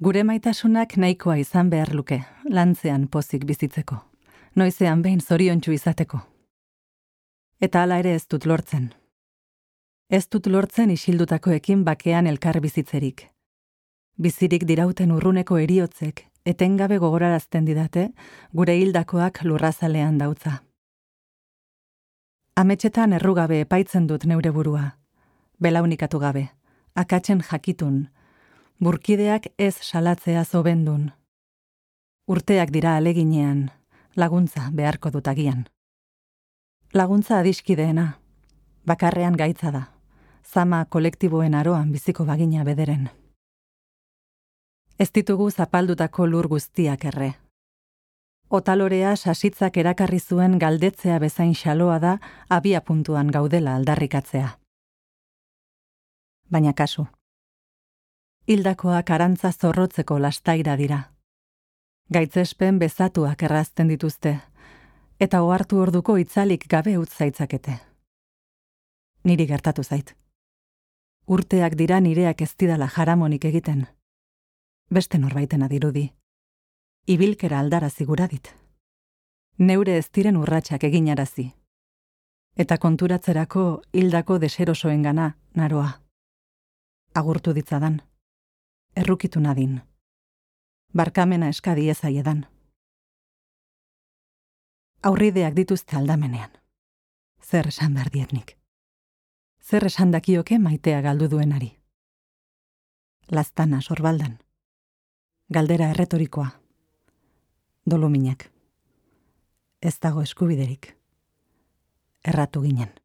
Gure maitasunak nahikoa izan behar luke, lantzean pozik bizitzeko. Noizean behin zoriontsu izateko. Eta hala ere ez dut lortzen. Ez dut lortzen isildutakoekin bakean elkar bizitzerik. Bizirik dirauten urruneko heriotzek, etengabe gogorarazten didate, gure hildakoak lurrazalean dautza. Ametxetan errugabe epaitzen dut neure burua. Belaunikatu gabe, akatzen jakitun, burkideak ez salatzea zobendun. Urteak dira aleginean, laguntza beharko dut agian. Laguntza adiskideena, bakarrean gaitza da, zama kolektiboen aroan biziko bagina bederen. Ez ditugu zapaldutako lur guztiak erre. Otalorea sasitzak erakarri zuen galdetzea bezain xaloa da abia puntuan gaudela aldarrikatzea. Baina kasu. Hildakoak arantza zorrotzeko lastaira dira. Gaitzespen bezatuak errazten dituzte, eta ohartu orduko itzalik gabe utz zaitzakete. Niri gertatu zait. Urteak dira nireak ez didala jaramonik egiten. Beste norbaitena dirudi. Ibilkera aldarazi gura dit. Neure ez diren urratsak eginarazi. Eta konturatzerako hildako deserosoengana naroa. Agurtu ditzadan. Errukitu nadin. Barkamena eskadi ezaiedan. Aurrideak dituzte aldamenean. Zer esan behar dietnik? Zer esan dakioke maitea galdu duenari? Laztana sorbaldan. Galdera erretorikoa. Doluminak. Ez dago eskubiderik. Erratu ginen.